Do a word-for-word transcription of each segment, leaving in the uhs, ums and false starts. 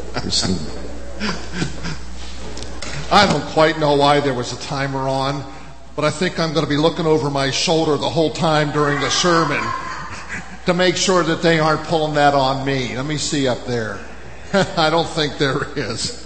I don't quite know why there was a timer on, but I think I'm going to be looking over my shoulder the whole time during the sermon to make sure that they aren't pulling that on me. Let me see up there. I don't think there is.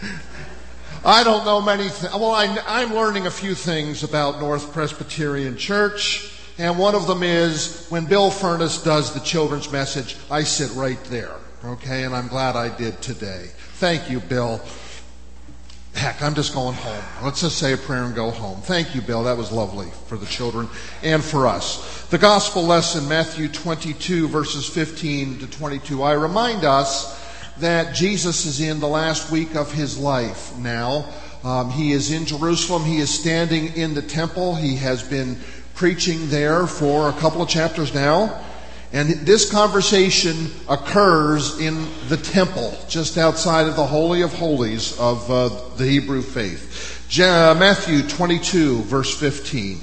I don't know many things. Well, I, I'm learning a few things about North Presbyterian Church, and one of them is when Bill Furness does the children's message, I sit right there, okay? And I'm glad I did today. Thank you, Bill. Heck, I'm just going home. Let's just say a prayer and go home. Thank you, Bill. That was lovely for the children and for us. The gospel lesson, Matthew twenty-two, verses fifteen to twenty-two. I remind us that Jesus is in the last week of his life now. Um, he is in Jerusalem. He is standing in the temple. He has been preaching there for a couple of chapters now. And this conversation occurs in the temple, just outside of the Holy of Holies of uh, the Hebrew faith. Je- Matthew twenty-two, verse fifteen.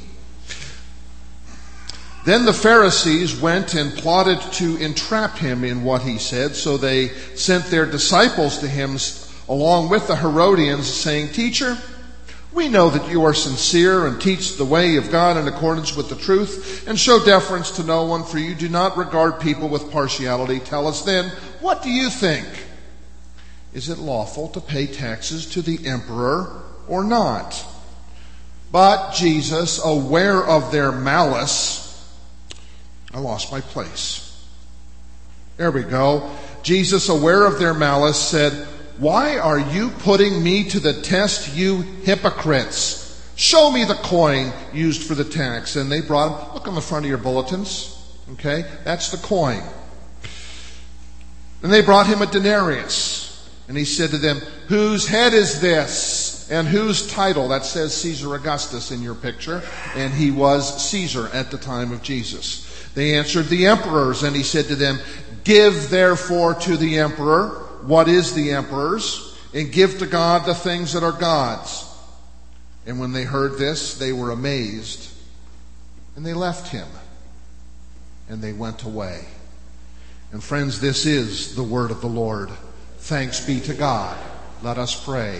Then the Pharisees went and plotted to entrap him in what he said, so they sent their disciples to him along with the Herodians, saying, "Teacher, we know that you are sincere and teach the way of God in accordance with the truth and show deference to no one, for you do not regard people with partiality. Tell us then, what do you think? Is it lawful to pay taxes to the emperor or not?" But Jesus, aware of their malice, I lost my place. There we go. Jesus, aware of their malice, said, "Why are you putting me to the test, you hypocrites? Show me the coin used for the tax." And they brought him. Look on the front of your bulletins. Okay, that's the coin. And they brought him a denarius. And he said to them, "Whose head is this? And whose title?" That says Caesar Augustus in your picture. And he was Caesar at the time of Jesus. They answered, "The emperor's." And he said to them, "Give therefore to the emperor what is the emperor's, and give to God the things that are God's." And when they heard this, they were amazed, and they left him, and they went away. And friends, this is the word of the Lord. Thanks be to God. Let us pray.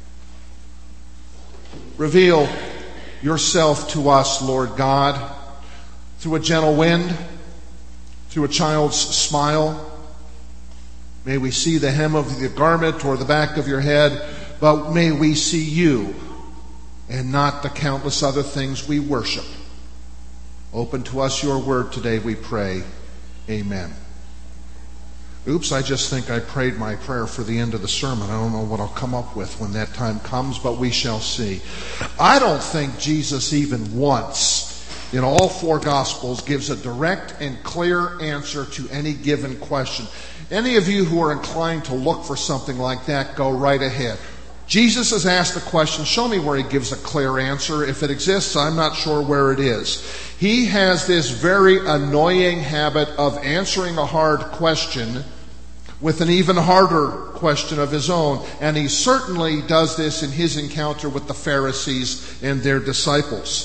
Reveal yourself to us, Lord God, through a gentle wind, through a child's smile. May we see the hem of the garment or the back of your head, but may we see you and not the countless other things we worship. Open to us your word today, we pray. Amen. Oops, I just think I prayed my prayer for the end of the sermon. I don't know what I'll come up with when that time comes, but we shall see. I don't think Jesus even once in all four Gospels gives a direct and clear answer to any given question. Any of you who are inclined to look for something like that, go right ahead. Jesus has asked the question, show me where he gives a clear answer. If it exists, I'm not sure where it is. He has this very annoying habit of answering a hard question with an even harder question of his own. And he certainly does this in his encounter with the Pharisees and their disciples.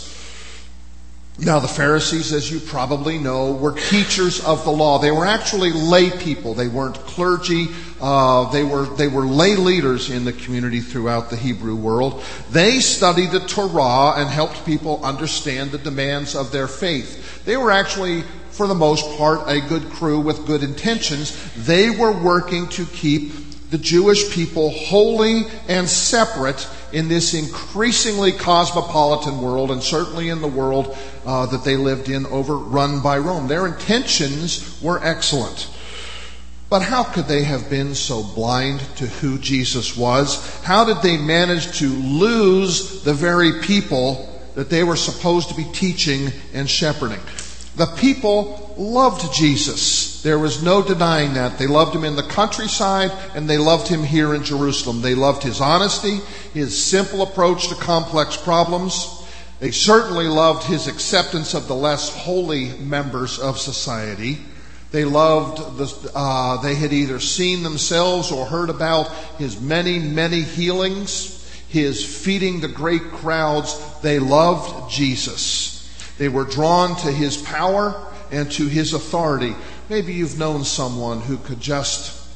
Now, the Pharisees, as you probably know, were teachers of the law. They were actually lay people. They weren't clergy. Uh, they were they were lay leaders in the community throughout the Hebrew world. They studied the Torah and helped people understand the demands of their faith. They were actually, for the most part, a good crew with good intentions. They were working to keep the Jewish people holy and separate in this increasingly cosmopolitan world, and certainly in the world uh, that they lived in, overrun by Rome. Their intentions were excellent. But how could they have been so blind to who Jesus was? How did they manage to lose the very people that they were supposed to be teaching and shepherding? The people loved Jesus. There was no denying that. They loved him in the countryside, and they loved him here in Jerusalem. They loved his honesty, his simple approach to complex problems. They certainly loved his acceptance of the less holy members of society. They loved, the, uh, they had either seen themselves or heard about his many, many healings, his feeding the great crowds. They loved Jesus. They were drawn to his power and to his authority. Maybe you've known someone who could just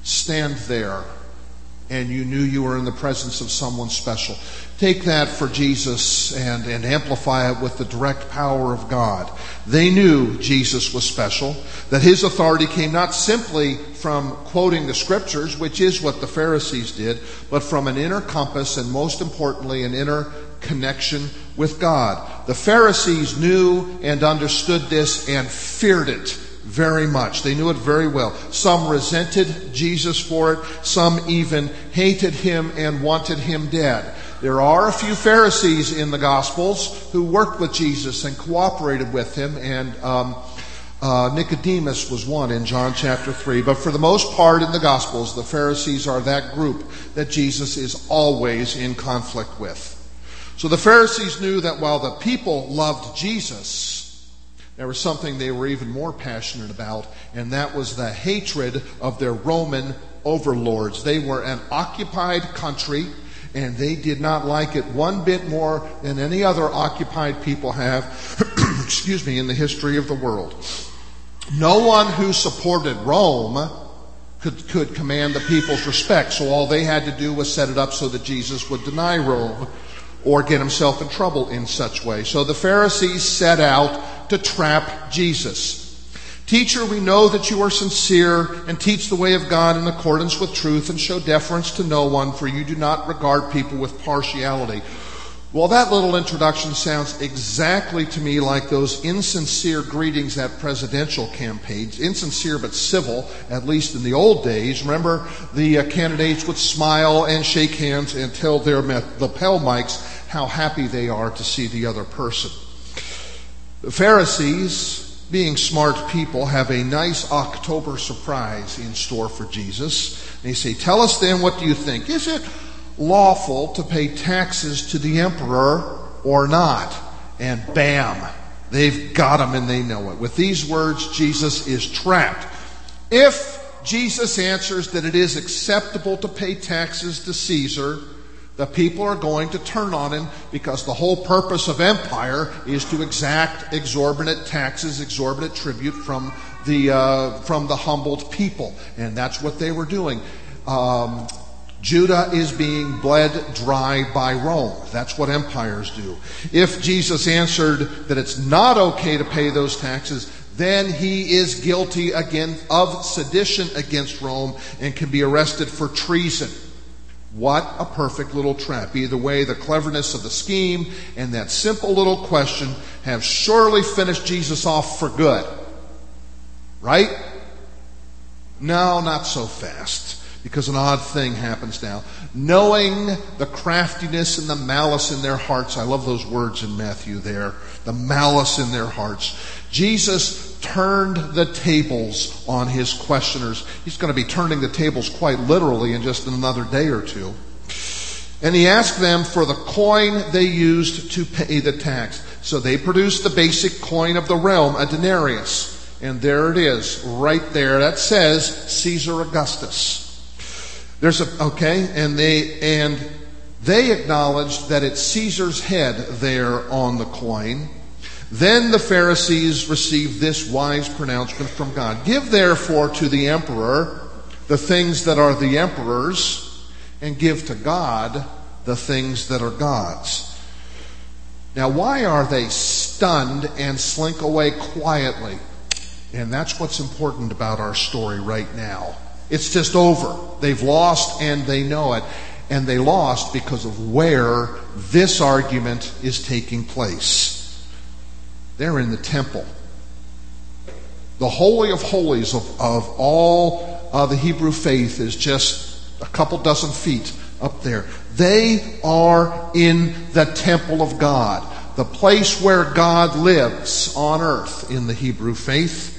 stand there and you knew you were in the presence of someone special. Take that for Jesus and, and amplify it with the direct power of God. They knew Jesus was special, that his authority came not simply from quoting the scriptures, which is what the Pharisees did, but from an inner compass and most importantly, an inner connection with God. The Pharisees knew and understood this and feared it very much. They knew it very well. Some resented Jesus for it. Some even hated him and wanted him dead. There are a few Pharisees in the Gospels who worked with Jesus and cooperated with him, and um, uh, Nicodemus was one in John chapter three. But for the most part in the Gospels, the Pharisees are that group that Jesus is always in conflict with. So the Pharisees knew that while the people loved Jesus, there was something they were even more passionate about, and that was the hatred of their Roman overlords. They were an occupied country, and they did not like it one bit more than any other occupied people have, excuse me, in the history of the world. No one who supported Rome could, could command the people's respect, so all they had to do was set it up so that Jesus would deny Rome or get himself in trouble in such way. So the Pharisees set out to trap Jesus. Teacher, we know that you are sincere and teach the way of God in accordance with truth and show deference to no one, for you do not regard people with partiality. Well, that little introduction sounds exactly to me like those insincere greetings at presidential campaigns. Insincere but civil, at least in the old days. Remember, the uh, candidates would smile and shake hands and tell their lapel mics how happy they are to see the other person. The Pharisees, being smart people, have a nice October surprise in store for Jesus. They say, tell us then, what do you think? Is it lawful to pay taxes to the emperor or not? And bam, they've got him and they know it. With these words, Jesus is trapped. If Jesus answers that it is acceptable to pay taxes to Caesar, the people are going to turn on him, because the whole purpose of empire is to exact exorbitant taxes, exorbitant tribute from the uh, from the humbled people, and that's what they were doing. Um, Judah is being bled dry by Rome. That's what empires do. If Jesus answered that it's not okay to pay those taxes, then he is guilty again of sedition against Rome and can be arrested for treason. What a perfect little trap. Either way, the cleverness of the scheme and that simple little question have surely finished Jesus off for good. Right? No, not so fast. Because an odd thing happens now. Knowing the craftiness and the malice in their hearts. I love those words in Matthew there. The malice in their hearts. Jesus turned the tables on his questioners. He's going to be turning the tables quite literally in just another day or two. And he asked them for the coin they used to pay the tax. So they produced the basic coin of the realm, a denarius. And there it is, right there. That says Caesar Augustus. There's a, okay, and they, and they acknowledged that it's Caesar's head there on the coin. Then the Pharisees received this wise pronouncement from God. Give therefore to the emperor the things that are the emperor's, and give to God the things that are God's. Now, why are they stunned and slink away quietly? And that's what's important about our story right now. It's just over. They've lost and they know it. And they lost because of where this argument is taking place. They're in the temple. The Holy of Holies of, of all uh, the Hebrew faith is just a couple dozen feet up there. They are in the temple of God, the place where God lives on earth in the Hebrew faith.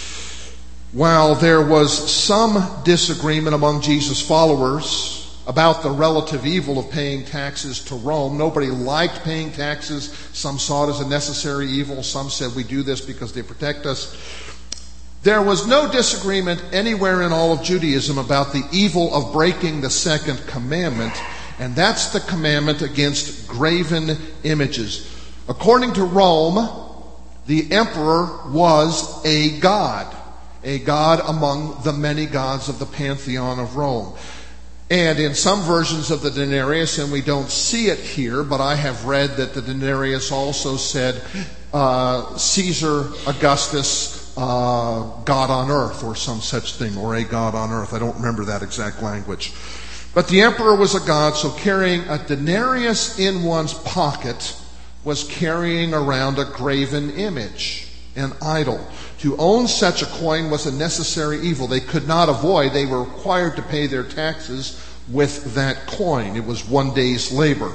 While there was some disagreement among Jesus' followers about the relative evil of paying taxes to Rome. Nobody liked paying taxes. Some saw it as a necessary evil. Some said we do this because they protect us. There was no disagreement anywhere in all of Judaism about the evil of breaking the second commandment, and that's the commandment against graven images. According to Rome, the emperor was a god. a god among the many gods of the pantheon of Rome. And in some versions of the denarius, and we don't see it here, but I have read that the denarius also said uh, Caesar Augustus, uh, God on earth, or some such thing, or a god on earth. I don't remember that exact language. But the emperor was a god, so carrying a denarius in one's pocket was carrying around a graven image, an idol. To own such a coin was a necessary evil. They could not avoid. They were required to pay their taxes with that coin. It was one day's labor.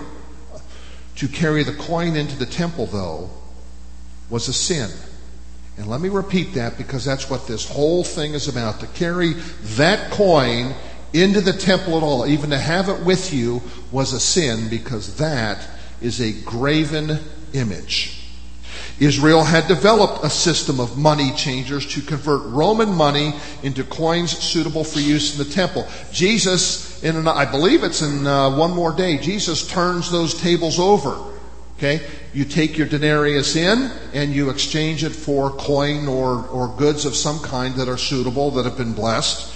To carry the coin into the temple, though, was a sin. And let me repeat that, because that's what this whole thing is about. To carry that coin into the temple at all, even to have it with you, was a sin, because that is a graven image. Israel had developed a system of money changers to convert Roman money into coins suitable for use in the temple. Jesus, in an, I believe it's in uh, one more day, Jesus turns those tables over. Okay, you take your denarius in and you exchange it for coin or, or goods of some kind that are suitable, that have been blessed.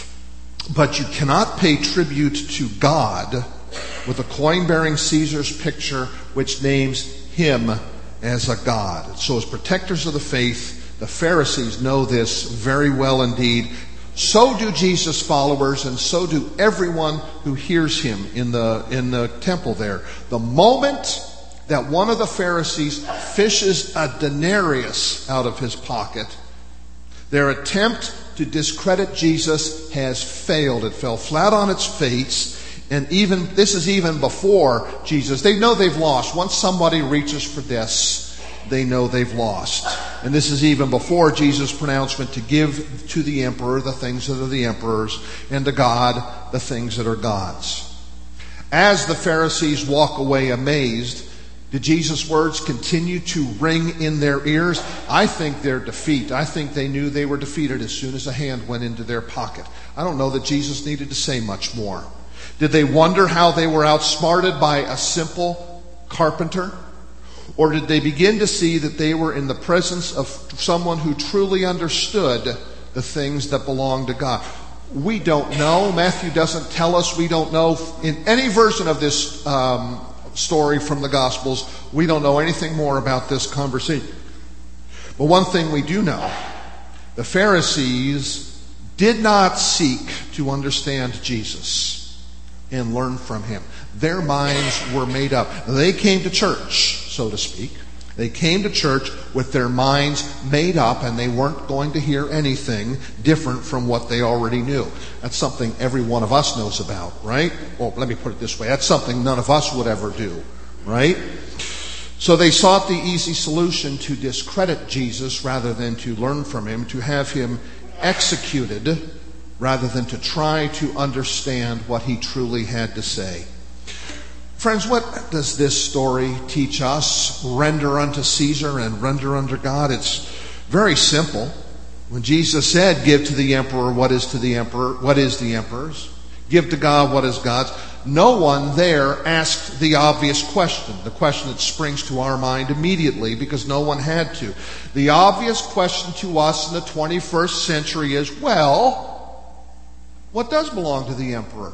But you cannot pay tribute to God with a coin bearing Caesar's picture which names him as a god. So as protectors of the faith, the Pharisees know this very well indeed. So do Jesus' followers, and so do everyone who hears him in the in the temple there. The moment that one of the Pharisees fishes a denarius out of his pocket, their attempt to discredit Jesus has failed. It fell flat on its face. And even this is even before Jesus. They know they've lost. Once somebody reaches for this, they know they've lost. And this is even before Jesus' pronouncement to give to the emperor the things that are the emperor's, and to God the things that are God's. As the Pharisees walk away amazed, did Jesus' words continue to ring in their ears? I think their defeat. I think they knew they were defeated as soon as a hand went into their pocket. I don't know that Jesus needed to say much more. Did they wonder how they were outsmarted by a simple carpenter? Or did they begin to see that they were in the presence of someone who truly understood the things that belong to God? We don't know. Matthew doesn't tell us. We don't know. In any version of this um, story from the Gospels, we don't know anything more about this conversation. But one thing we do know, the Pharisees did not seek to understand Jesus and learn from him. Their minds were made up. They came to church, so to speak. They came to church with their minds made up, and they weren't going to hear anything different from what they already knew. That's something every one of us knows about, right? Well, let me put it this way. That's something none of us would ever do, right? So they sought the easy solution to discredit Jesus rather than to learn from him, to have him executed rather than to try to understand what he truly had to say. Friends, what does this story teach us? Render unto Caesar and render unto God. It's very simple. When Jesus said, give to the emperor what is to the emperor, what is the emperor's, give to God what is God's, no one there asked the obvious question, the question that springs to our mind immediately because no one had to. The obvious question to us in the twenty-first century is, well, what does belong to the emperor?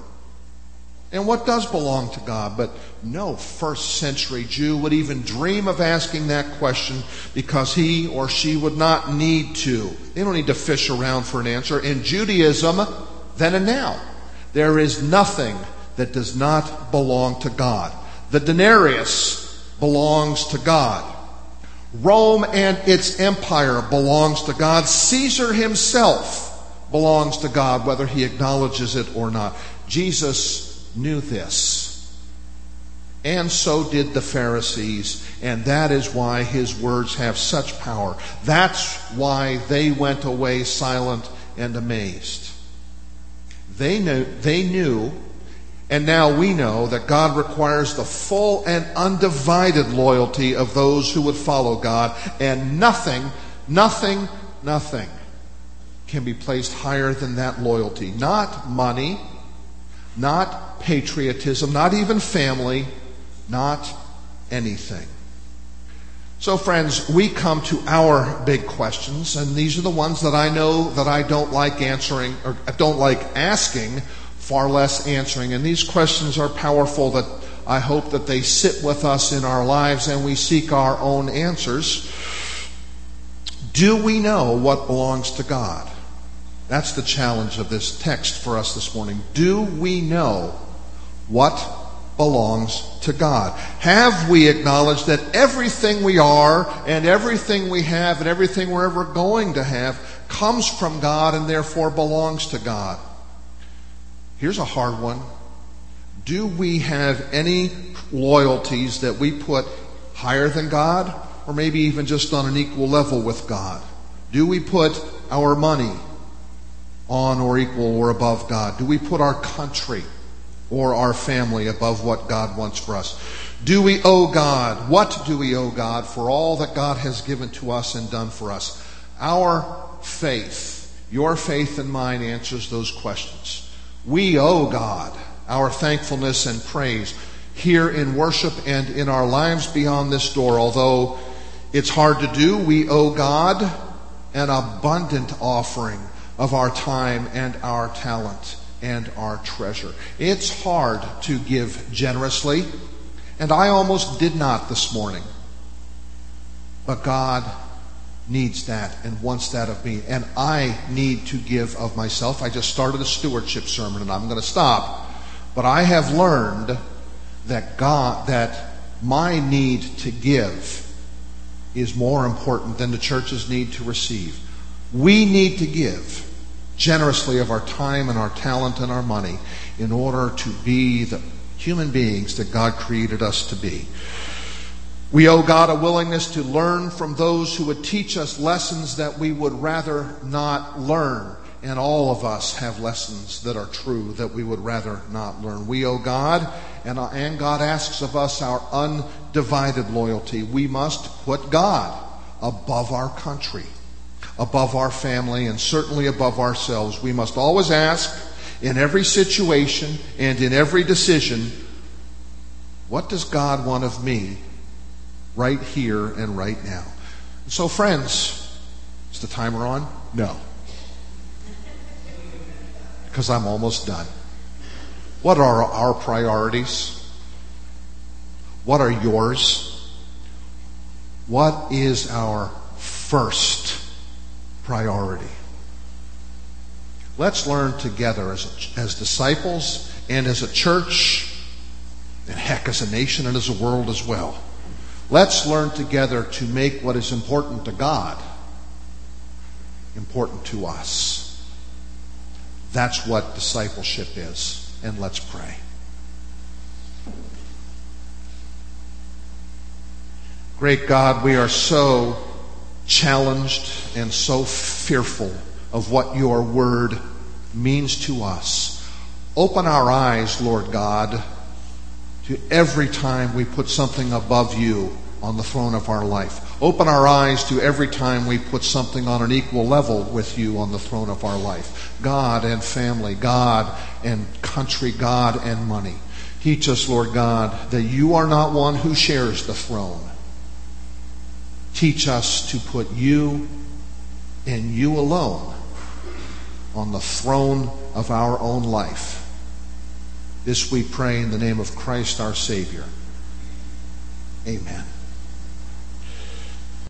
And what does belong to God? But no first century Jew would even dream of asking that question, because he or she would not need to. They don't need to fish around for an answer. In Judaism, then and now, there is nothing that does not belong to God. The denarius belongs to God. Rome and its empire belongs to God. Caesar himself belongs to God, whether he acknowledges it or not. Jesus knew this. And so did the Pharisees. And that is why his words have such power. That's why they went away silent and amazed. They knew, they knew, and now we know, that God requires the full and undivided loyalty of those who would follow God. And nothing, nothing, nothing can be placed higher than that loyalty. Not money, not patriotism, not even family, not anything. So friends, we come to our big questions, and these are the ones that I know that I don't like answering, or don't like asking, far less answering. And these questions are powerful, that I hope that they sit with us in our lives and we seek our own answers. Do we know what belongs to God? That's the challenge of this text for us this morning. Do we know what belongs to God? Have we acknowledged that everything we are and everything we have and everything we're ever going to have comes from God and therefore belongs to God? Here's a hard one. Do we have any loyalties that we put higher than God, or maybe even just on an equal level with God? Do we put our money on or equal or above God? Do we put our country or our family above what God wants for us? Do we owe God? What do we owe God for all that God has given to us and done for us? Our faith, your faith and mine, answers those questions. We owe God our thankfulness and praise here in worship and in our lives beyond this door. Although it's hard to do, we owe God an abundant offering of our time and our talent and our treasure. It's hard to give generously, and I almost did not this morning. But God needs that and wants that of me, and I need to give of myself. I just started a stewardship sermon, and I'm going to stop. But I have learned that God, that my need to give is more important than the church's need to receive. We need to give generously of our time and our talent and our money in order to be the human beings that God created us to be. We owe God a willingness to learn from those who would teach us lessons that we would rather not learn. And all of us have lessons that are true that we would rather not learn. We owe God, and, and God asks of us our undivided loyalty. We must put God above our country, above our family, and certainly above ourselves. We must always ask in every situation and in every decision, what does God want of me right here and right now? So friends, is the timer on? No. Because I'm almost done. What are our priorities? What are yours? What is our first priority? Let's learn together as, as disciples and as a church, and heck, as a nation and as a world as well. Let's learn together to make what is important to God important to us. That's what discipleship is. And let's pray. Great God, we are so challenged and so fearful of what your word means to us. Open our eyes, Lord God, to every time we put something above you on the throne of our life. Open our eyes to every time we put something on an equal level with you on the throne of our life. God and family, God and country, God and money. Teach us, Lord God, that you are not one who shares the throne. Teach us to put you and you alone on the throne of our own life. This we pray in the name of Christ our Savior. Amen.